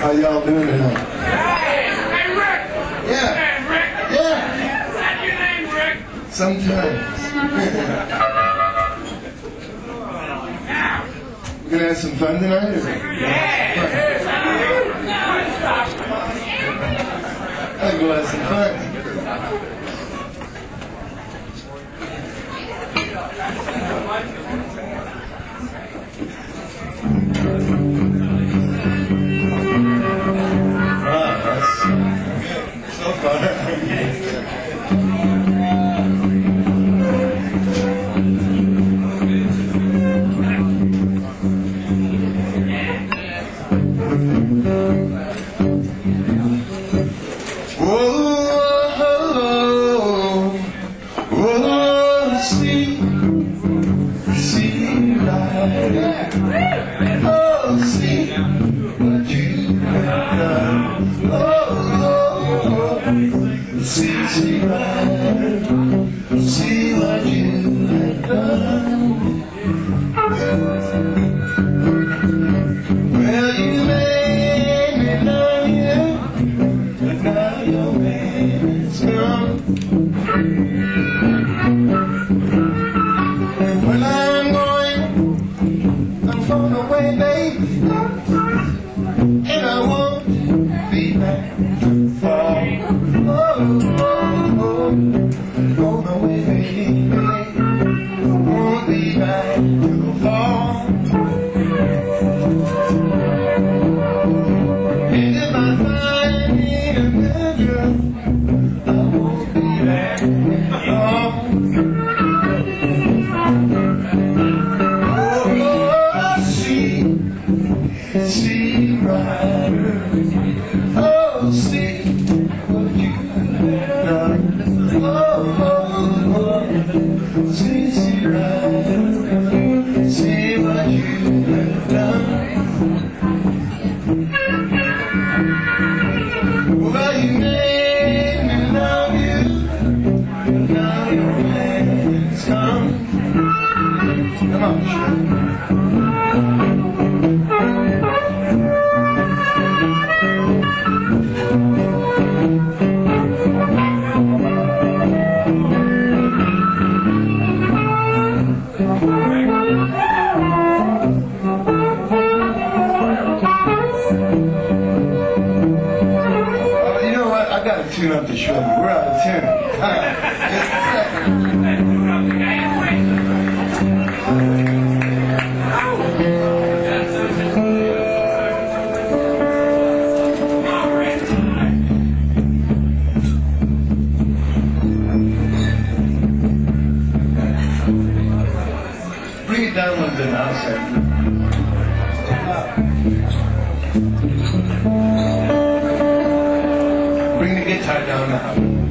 How y'all doing tonight? Hey, Rick! Yeah. Hey, Rick! Yeah. Is that your name, Rick? Sometimes. We're gonna have some fun tonight, or? I'll go have some fun. Wow, that's so far. See what you have done. Well, you made me love you, but now your baby's gone. Well, I'm going away, baby, and I won't be back for. Going away, baby, won't be back till fall. And if I find me a good girl, I won't be back long. Oh, see, rider, oh, see what you have done. See rider, see what you have done. Well, you made me love you, and now your man's come. Come on, I gotta tune up the show. We're out of tune. Just a second. Bring it down a little bit now, sir. Bring the guitar down now.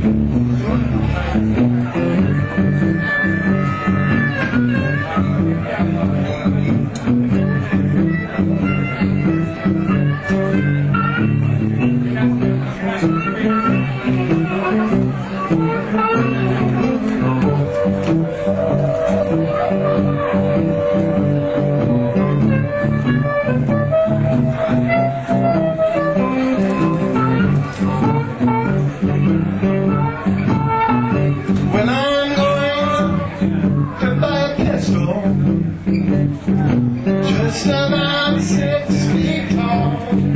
When I'm going to buy a pistol, just about 6 feet tall,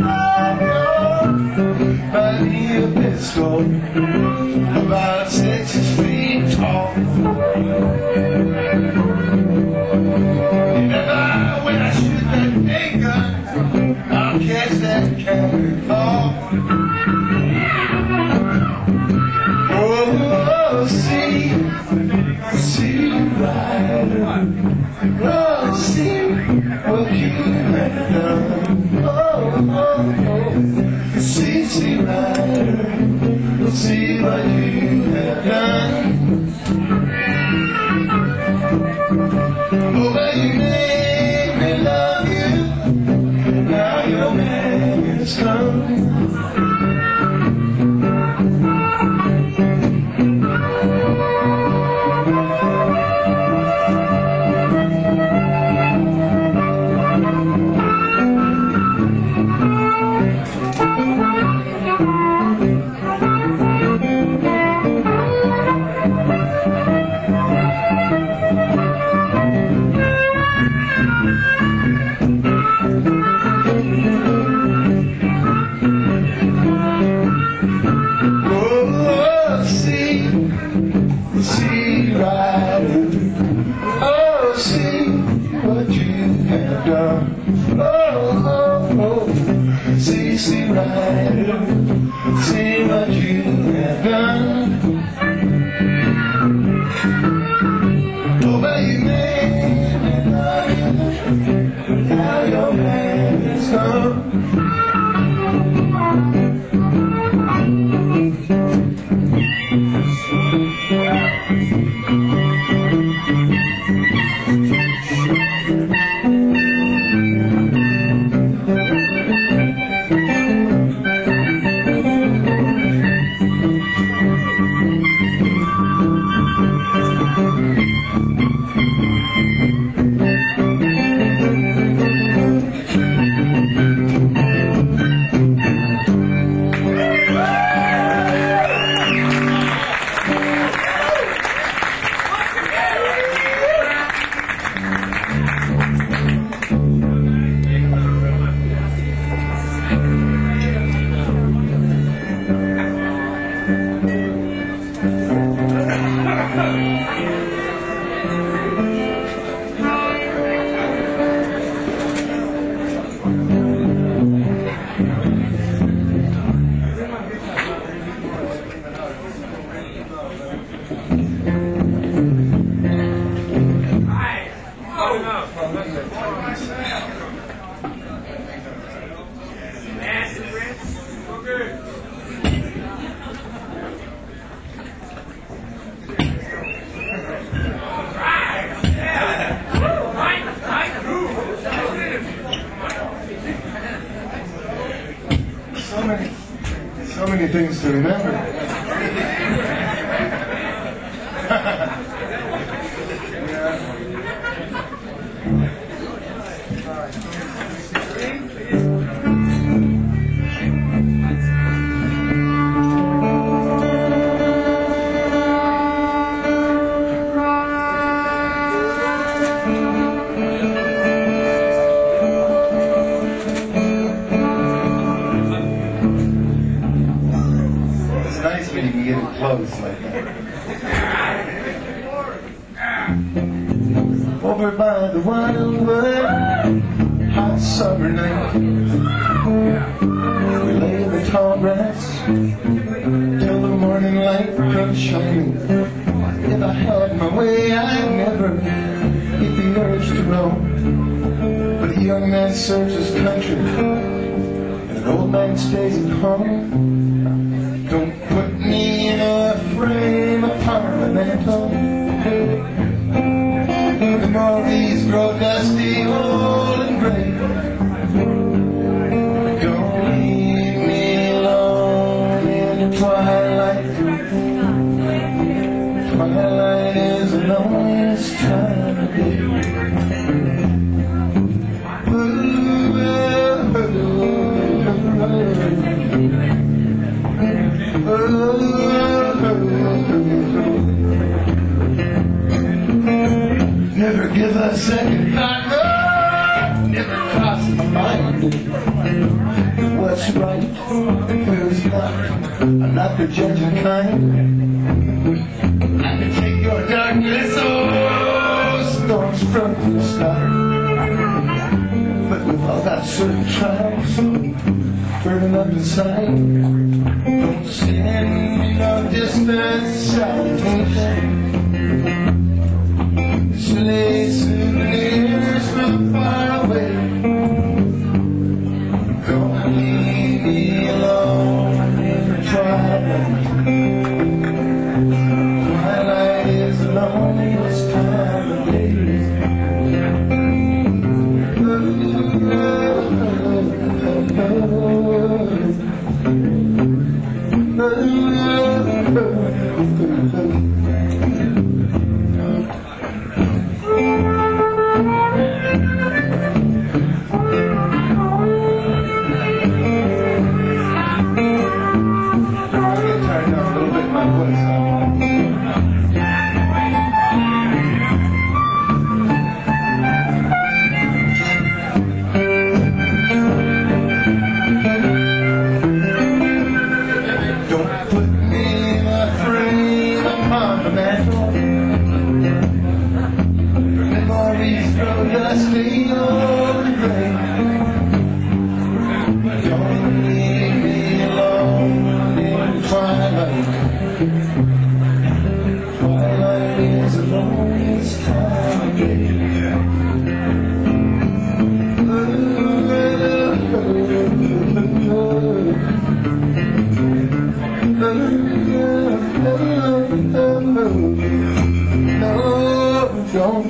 buy me a pistol, about 6 feet tall. When I shoot that big gun, I'll catch that cannonball. Oh, see rider, oh, see what you have done. Oh, see rider, see what you have done. Oh, well, you made me love you, and now your man is come. Oh, CC Rider, see what you have done. Oh, but you made me love you. Now your man is gone. So many things to remember. It's nice when you can get it close like that. Over by the wildwood, hot summer night, we lay in the tall grass till the morning light comes shining. If I had my way, I'd never get the urge to roam. But a young man serves his country, and an old man stays at home. Don't put me in a frame of Parlamento. The Maldives grow dusty, old and gray. Don't leave me alone in the twilight. Twilight is the loneliest time of day. Never give a second thought, no, never crossed my mind. What's right, who's not? I'm not the judging kind. I can take your darkness, oh, storms from the start. But we've all got certain trials burning up inside. Don't send me no distant salutation. Slay souvenirs from far away. Don't leave me alone in the twilight. Twilight is the loneliest time of day.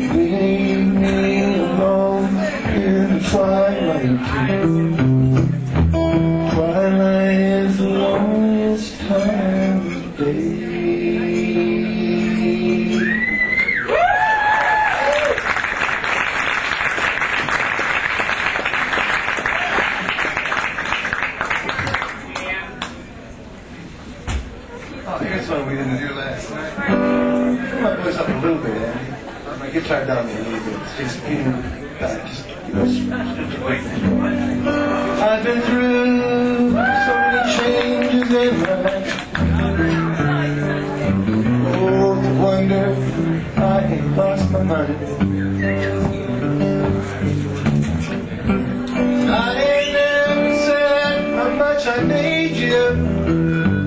leave me alone in the twilight. Twilight is the loneliest time of day. Oh, here's one we didn't do last night. Put my voice up a little bit, Andy. My guitar down there a little bit. Just feeling back. Just, I've been through so many changes in my life. Oh, to wonder I ain't lost my mind. I ain't never said how much I need you.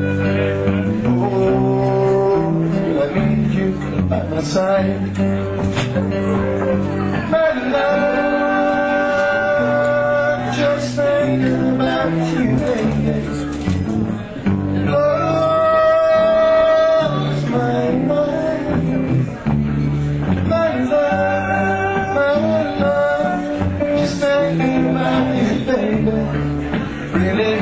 By my side, my love, just thinking about you, baby. Lost my mind, my love, just thinking about you, baby. Really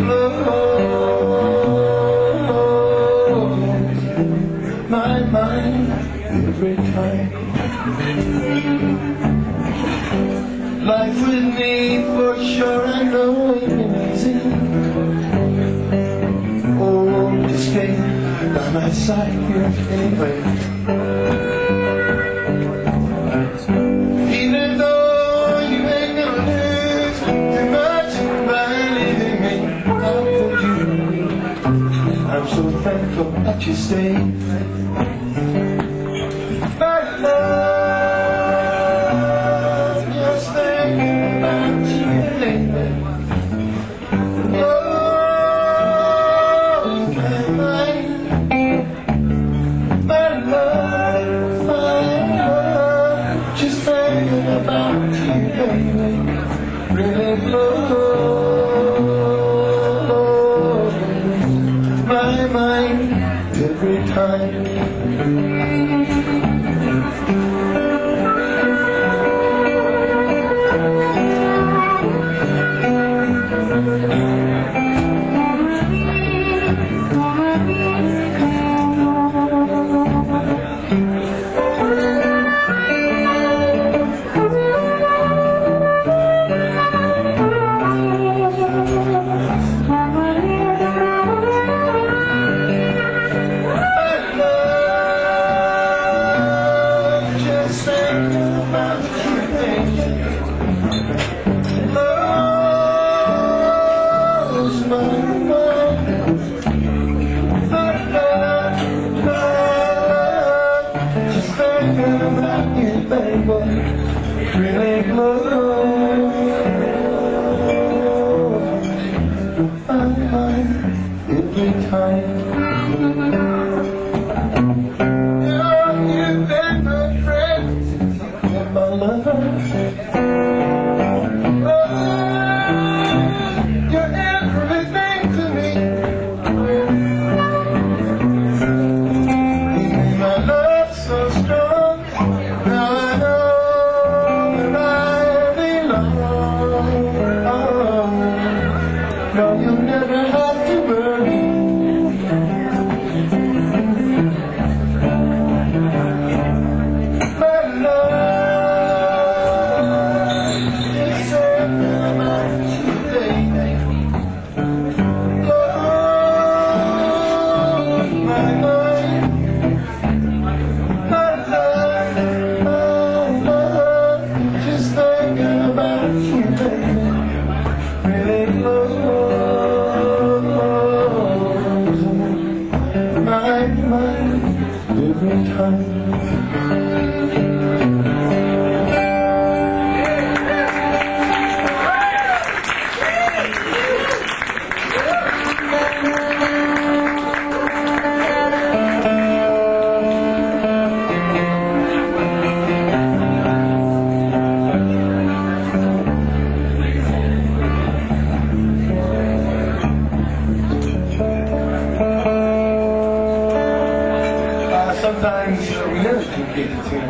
blows my mind. Every time life with me, for sure I know it ain't easy. Oh, to stay by my side here anyway. Even though you ain't gonna lose too much by leaving me, how could you? I'm so thankful that you stayed. My love, just thinking about you lately. Oh, my mind. My love, just thinking about you lately. Really blows my mind every time. Really blows my mind every time. You've been my friend and my lover. You're everything to me. You made my love so strong. Now I know. No, you'll never have to worry. My love, just thinking about you, baby. Oh, my mind. My love, just thinking about you, baby. Really blows my mind every time. Sometimes we never can get the tune.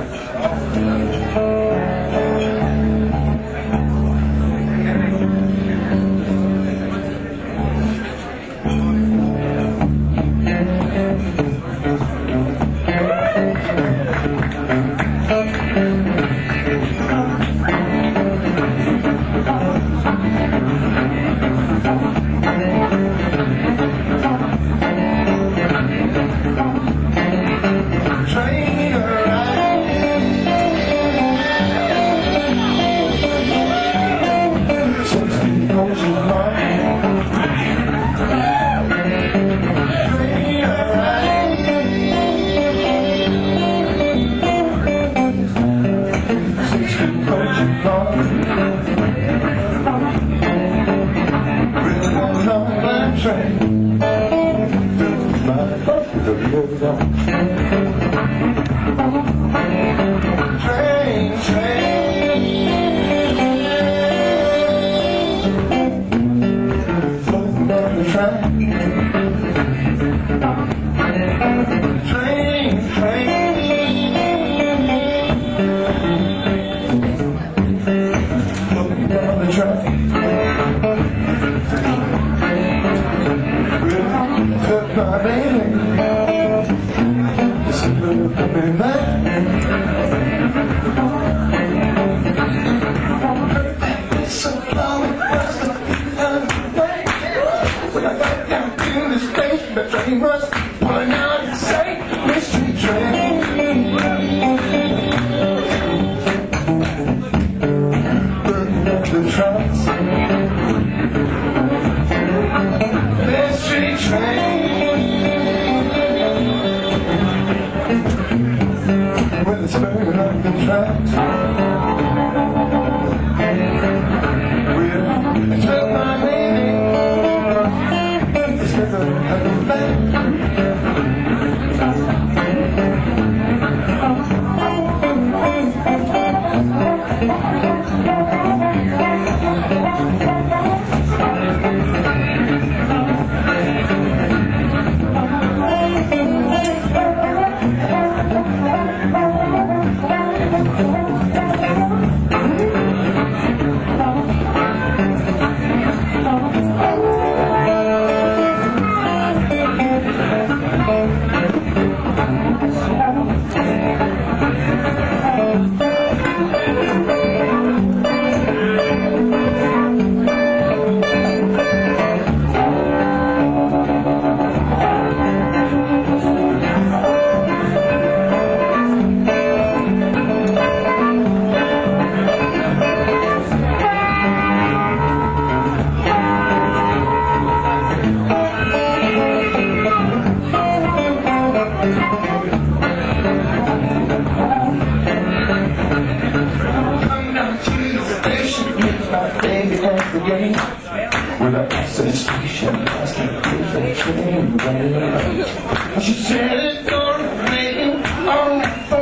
She said it's gonna rain on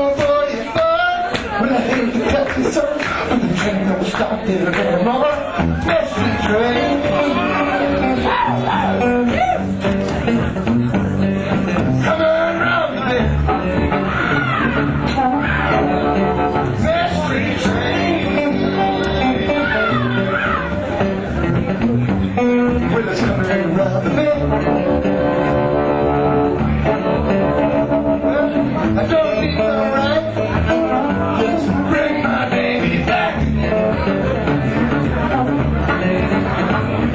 445. When I hate to cut the sun, but the train don't stop till anymore. That's the train. Come on round the bend. That's the train. Well, it's coming round the bend. I don't need no right, just bring my baby back.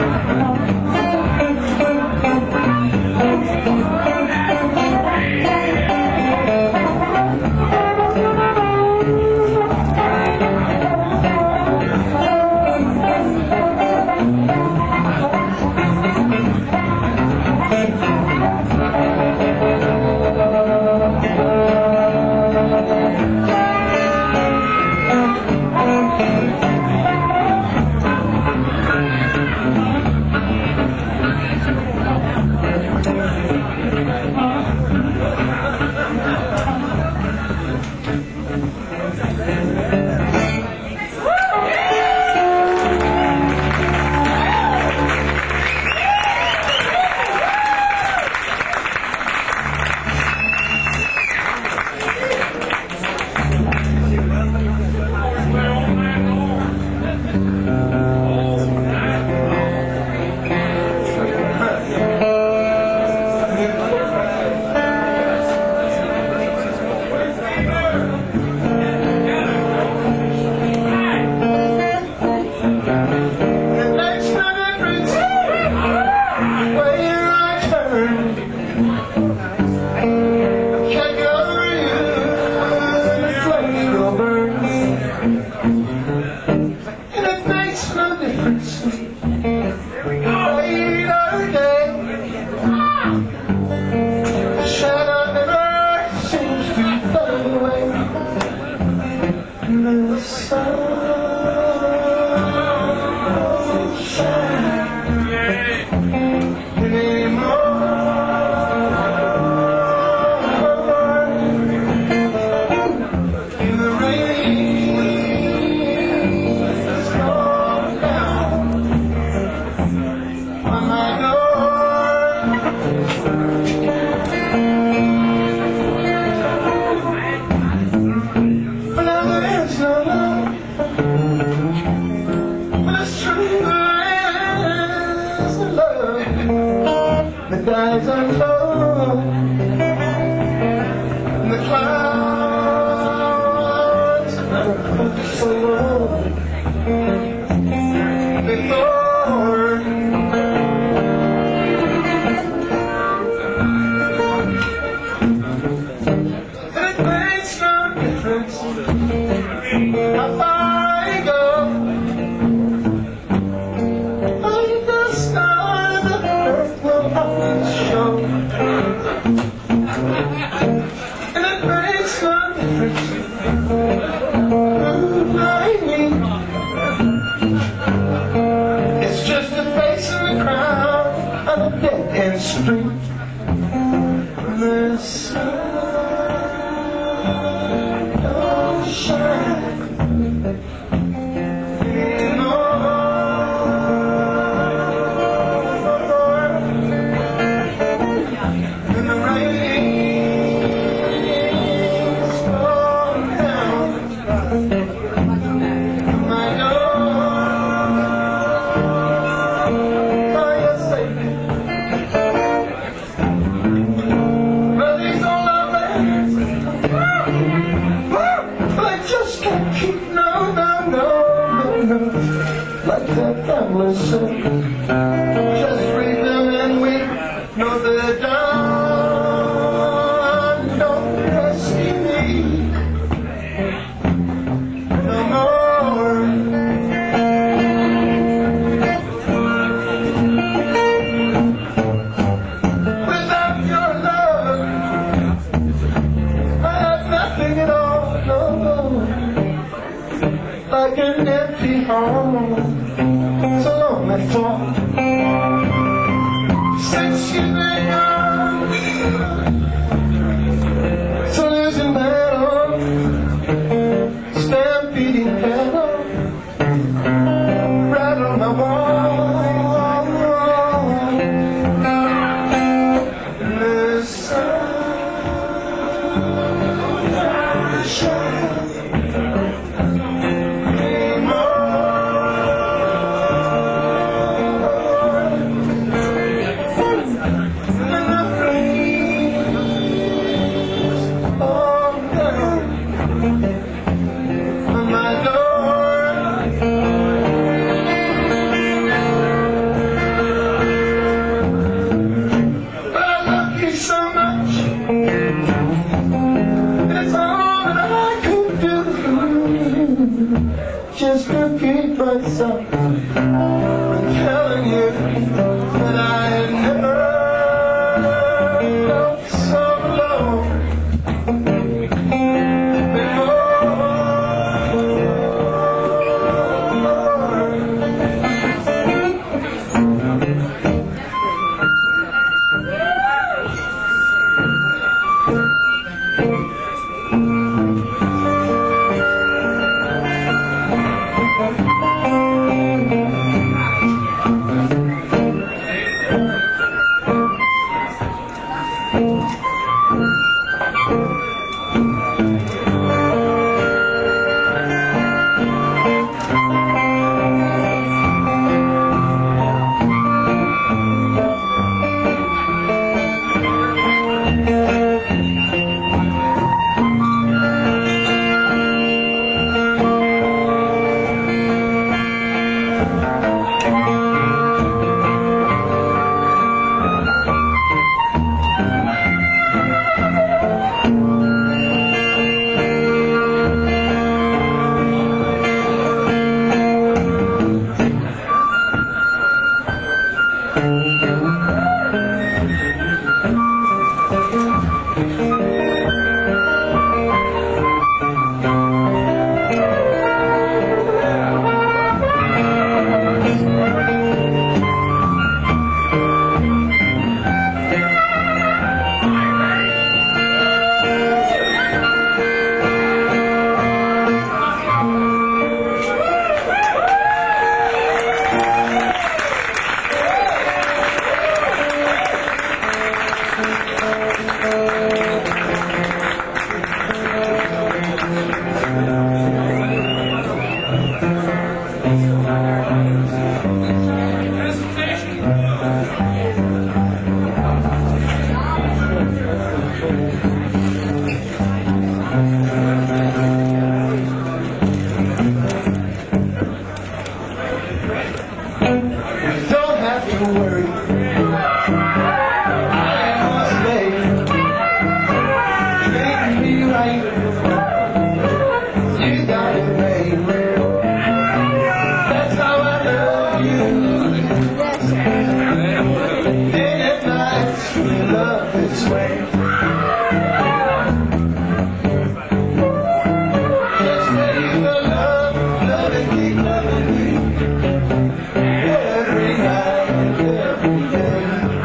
But now there is no love. But it's true, there is no love that dies untold. And the clouds are so low. They lower. And it makes no difference how far you go. Like the star, the earth will always show. And it makes no difference who I meet. It's just a face in the crowd on a dead-end street. The sun don't shine anymore. And the rain's falling down on my door. Oh, yes, they do. But these old lovers, I just can't keep, no, like that gambler said, just read them and weep, no, they're done, don't rescue me no more. Without your love, I have nothing at all, no. Like an empty home, so lonely for. Since you've been gone, so losing battle, stampeding cattle, rattle my wall. The sun shines. Just to keep myself from telling you that I had never felt so alone before. to worry. I am a slave. Treat me right. You got it made. That's how I love you. Day and night, we love this way. Just say you will love, love and keep loving me. Every night and every day.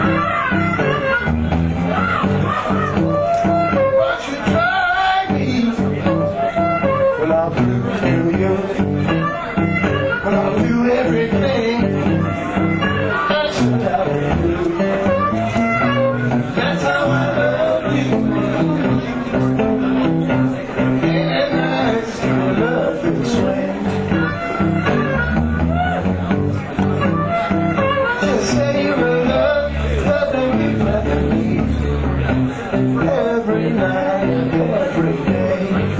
Won't you try me? Well, I'll do you. Well, I'll do everything I should have to do. That's how I love you. And nights I love this way. Just say you will love, love and keep loving me. Every night and every day.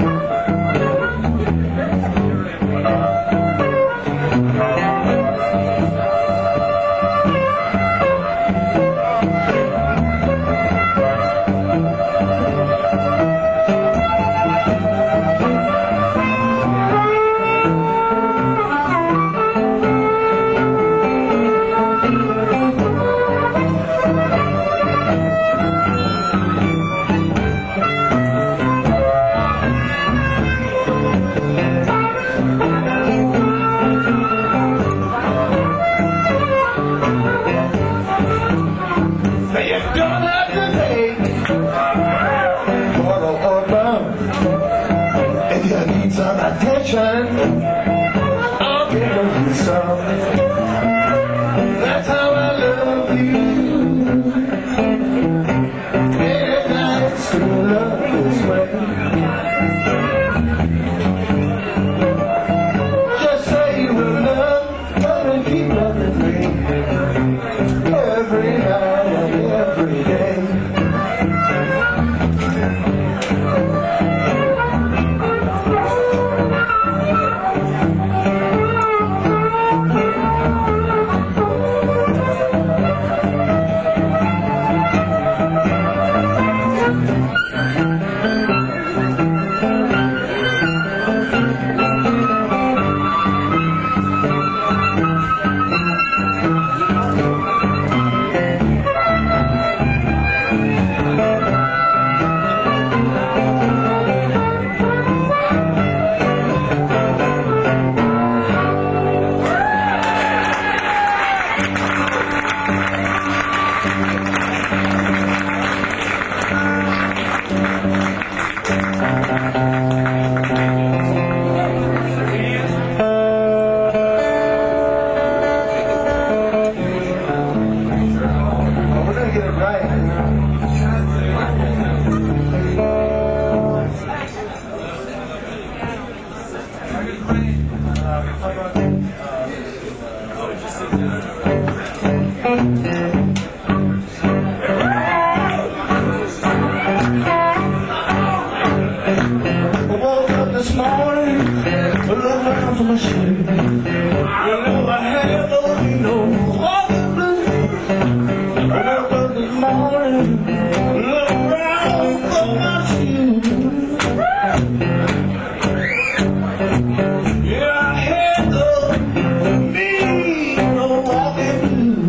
Now you don't have to pay quarter or pound. If you need some attention, I'll give you some. That's how I love you. And nights to love this way. Just say you will love, love and keep loving me. Every night and every day. We're gonna get it right. I woke up this morning, I looked around for my shoes. You know I had no walking blues. I woke up this morning, looked around for my shoes. Yeah, I had no walking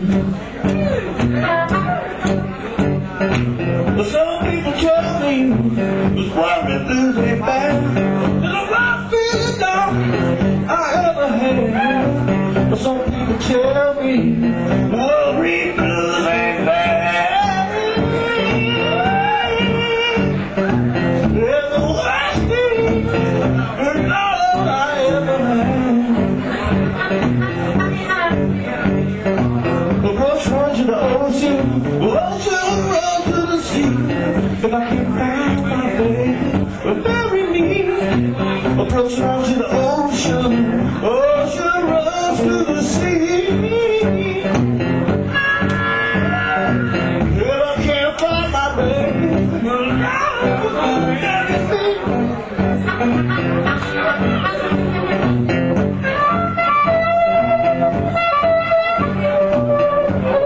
blues. But some people tell me this walking blues ain't bad. And I'm not feeling down I ever had. But some people tell me worry blues ain't bad. They're the worst thing and all I ever had. The brush runs to the ocean, the ocean runs to the sea. If I can find my baby, bury me. Approach down to the ocean, ocean runs to the sea. If I can't find my baby, bury me.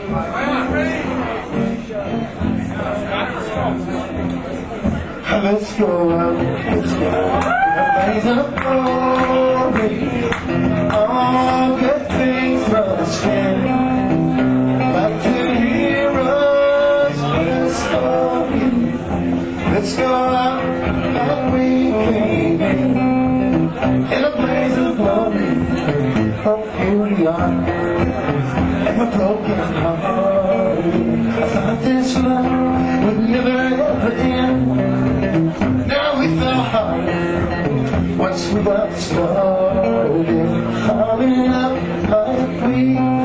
Let's go out, let's go out. Raise up glory. All good things must end. Like to hear us, let's go. Let's go out like we came in a blaze of glory. Oh, here we are, and we're broken heart. I thought this love would never ever end. Now we fell hard once we got started, falling up like we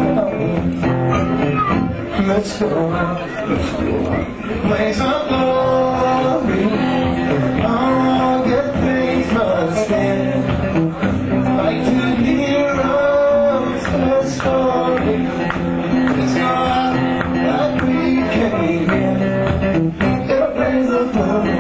fell. Let's go, blaze of glory. All good things must end. Like to hear us tell story. Let's go out like we came in a blaze of glory.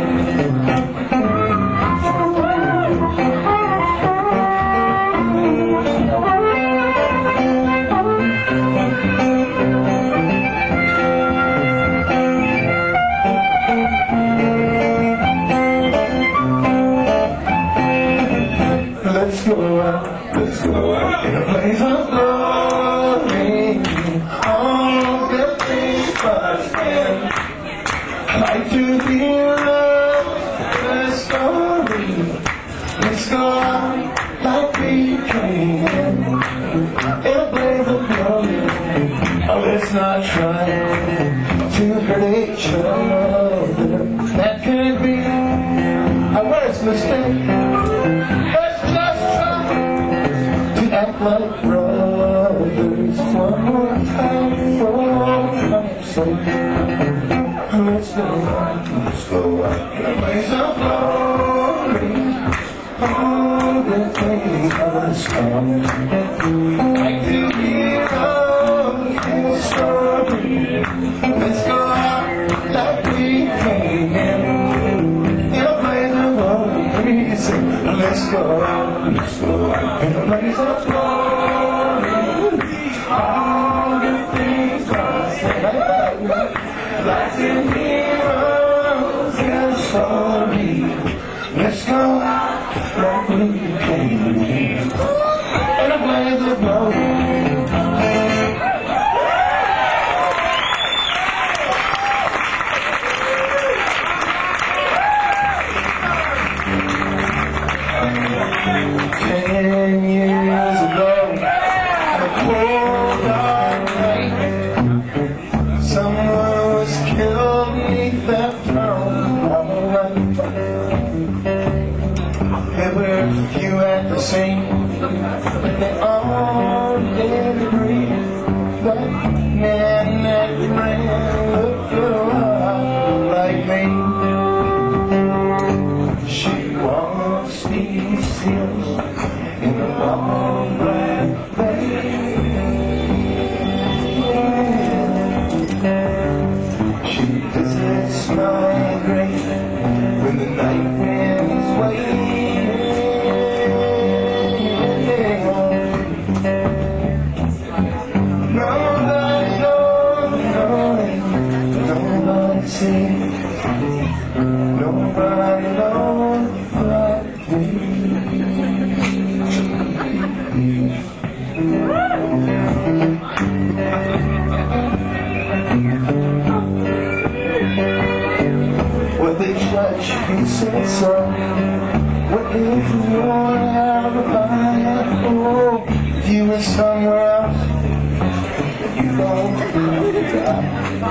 Let's go out in a blaze of glory. All good things must end. Like to hear the story. Let's go out like we came in a blaze of glory. Oh, let's not try to hurt each other. That could be our worst mistake. Act like brothers one more time for time's sake. Let's go out, blaze of glory. All the things must come. Like to hear the story. Let's go out like we came in a blaze of glory. Let's go out in a blaze of glory. All the things must end. Like to hear the story. Let's go out like we came in a blaze of glory. You at the same, but they all did agree that man that ran looked a lot like me. She walks these hills in a long black veil. She visits my grave when the night winds wave. Nobody knows but me. Well, they judge who said so. What if you're alibi? Oh, if you were somewhere else, you don't die.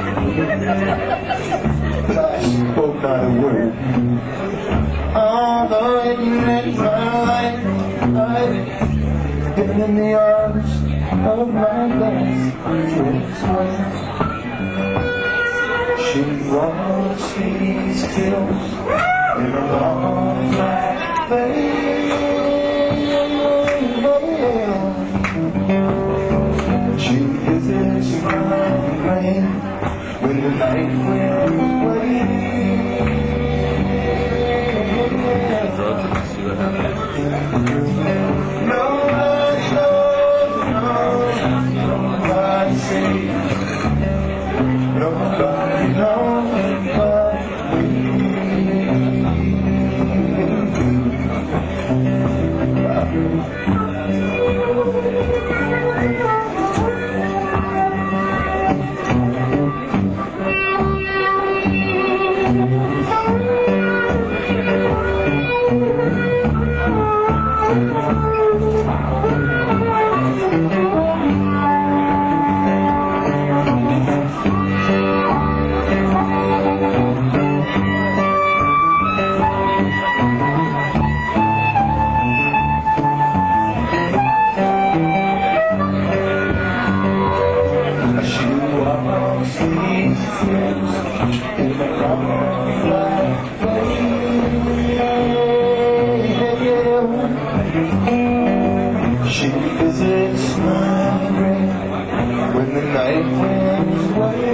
But I spoke not a word. Although it meant my life, I've been in the arms of my best friend. She walks these hills in a long black veil. She visits my brain when the night winds wave. Nobody knows, nobody sees. Nobody knows but she visits my grave when the night winds away.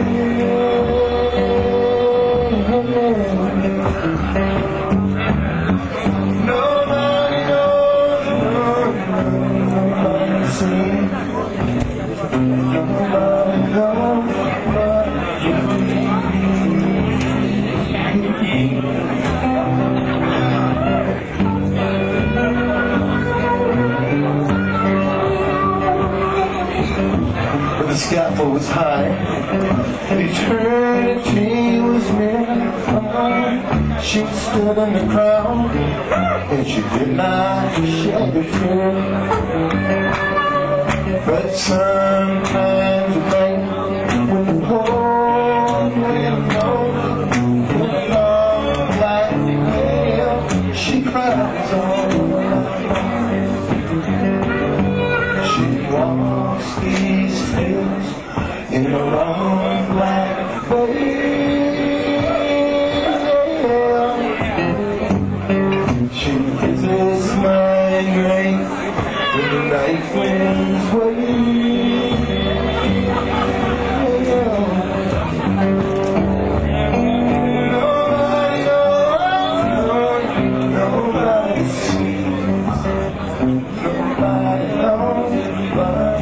Nobody knows, nobody sees, nobody knows but the scaffold was high, and eternity was near. She stood in the crowd, and she did not shed a tear. But sometimes at night, when the cold wind blows, with a long black veil, she cries all alone. She walks these fields in a long black veil. She visits my grave when the night winds wave. Nobody knows, nobody sees, nobody knows but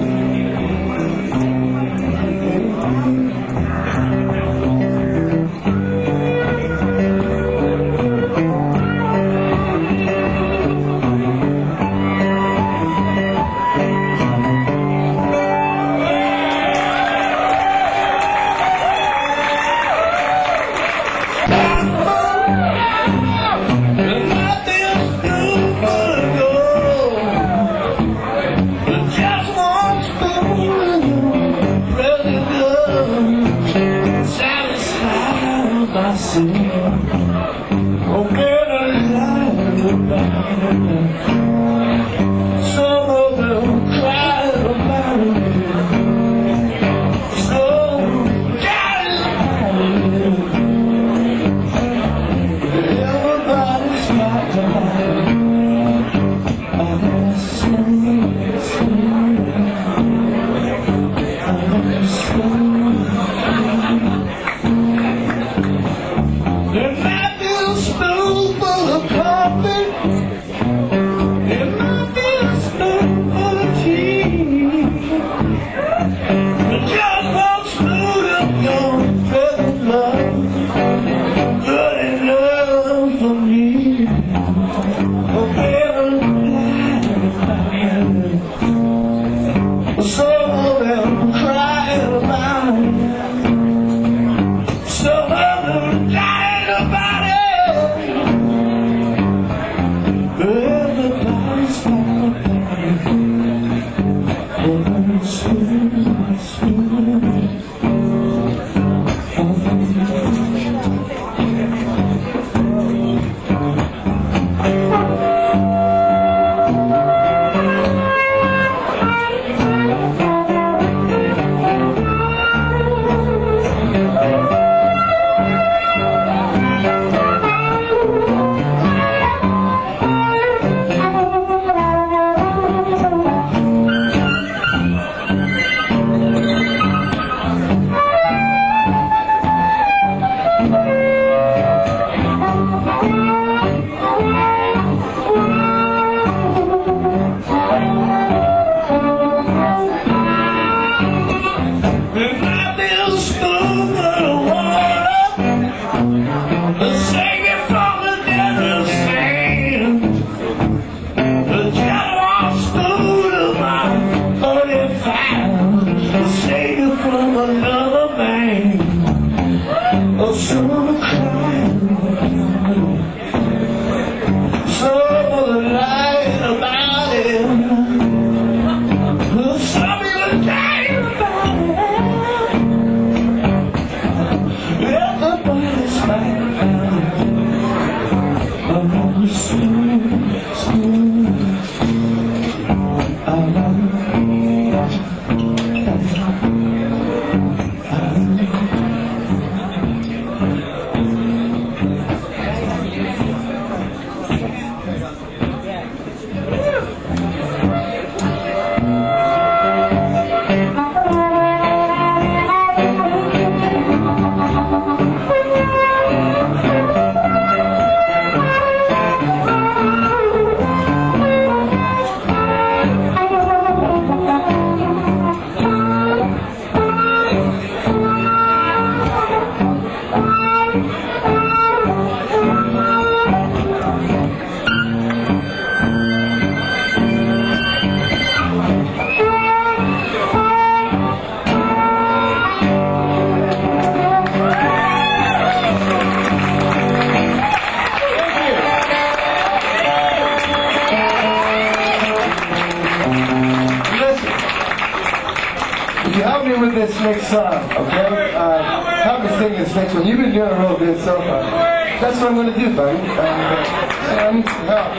oh, get a lie about it. Some of them cry about it. So get it. Everybody's got to lie. There might be a Oh, so crying, so lying about it. Oh, some people dying about it. Everybody's fighting. Oh, smooth, I love you. If you help me with this next song, okay? Help me sing this next one. You've been doing real good so far. That's what I'm going to do, buddy. I need some help.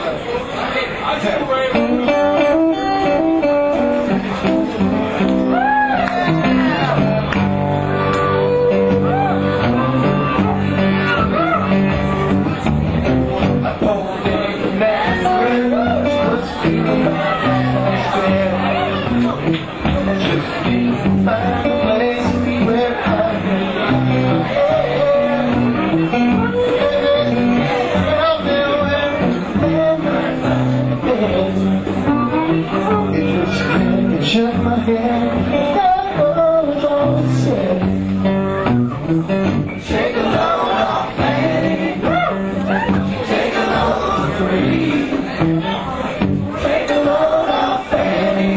Shook my head, that was all I said. Take a load off, Fanny. Take a load free. Take a load off, Fanny.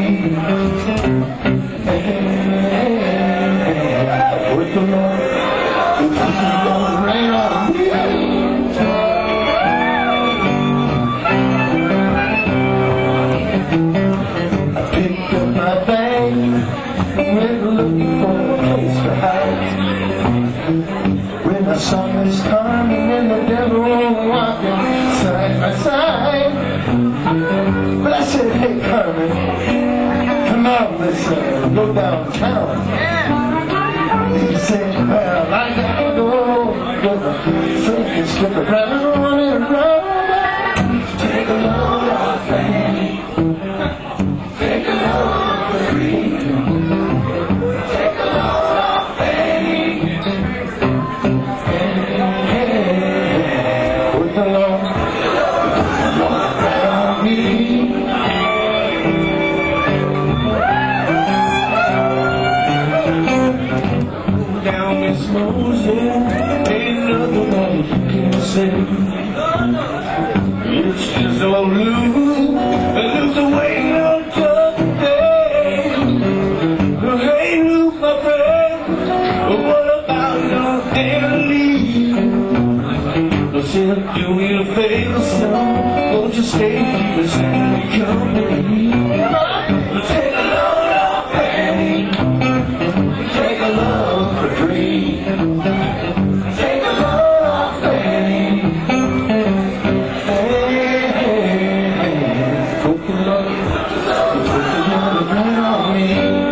With the Lord, it's gonna rain on me. My bag, went looking for a place to hide. When I saw Miss Carmen and the devil walking side by side, but I said, hey Carmen, come on, let's go downtown. He said, well, I gotta go, but the friend can slip around and around. Take a load off, Fanny. Take a load. Take a load off, Fanny. With the Lord right on me. Down Miss Moses, ain't nothing that you can say. It's just old Lou, and lose away now. Do me a favor, son, won't you stay here and company? Take a load off, Fanny. Take a load for free. Take a load off, Fanny. Hey, hey, hey. Put the load right on me.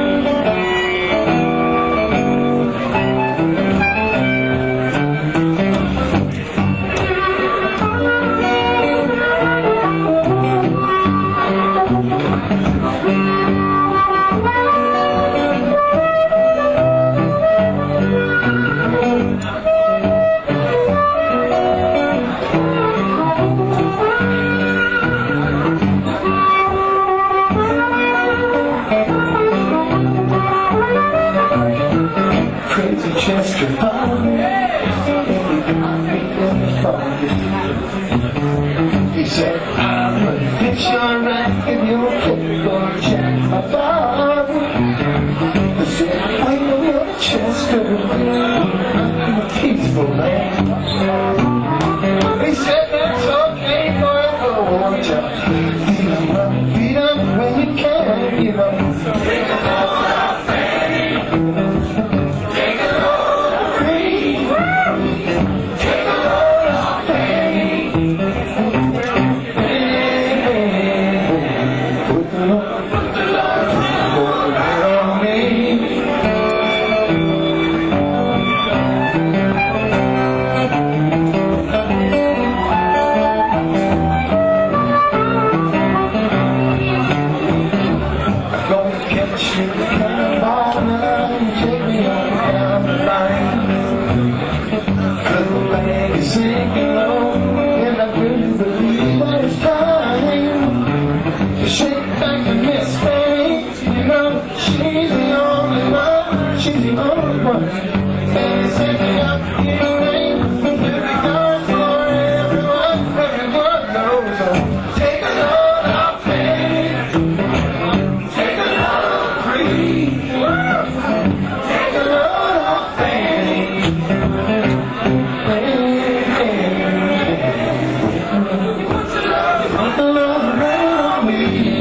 Crazy Chester he said, I'm gonna fix your rack and your paper, check my body. He said, wait a minute, Chester, my teeth peaceful land. He said that's okay for everyone to beat 'em when you can, you know. Take a load off Fanny. Take a load off Fanny. Take a load off Fanny. Put the load on me. Catch me cannonball now and take me on down the line. 'Cause the bag is sinking low, and I really believe that it's time to shake back and miss Fanny. You know, she's the only one, she's the only one. Fanny's sending out the rain, every dance for everyone, everyone knows her. Take a load off Fanny. Take a load off Fanny. Take a load off Fanny. Put the load right on me.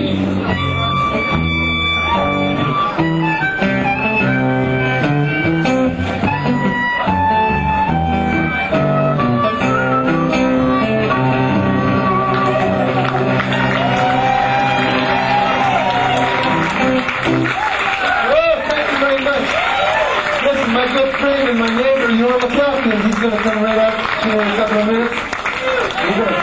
My good friend and my neighbor, Ewan McLaughlin, he's going to come right up here in a couple of minutes. We're going to